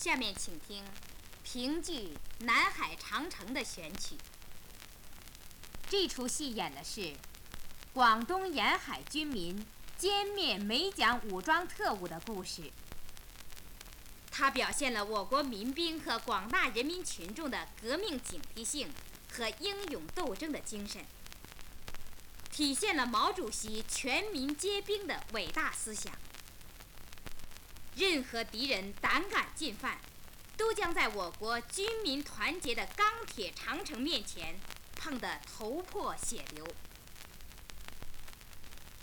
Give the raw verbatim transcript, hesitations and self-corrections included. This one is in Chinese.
下面请听评剧《南海长城》的选曲。这出戏演的是广东沿海军民歼灭美蒋武装特务的故事。它表现了我国民兵和广大人民群众的革命警惕性和英勇斗争的精神，体现了毛主席全民皆兵的伟大思想。任何敌人胆敢进犯，都将在我国军民团结的钢铁长城面前碰得头破血流。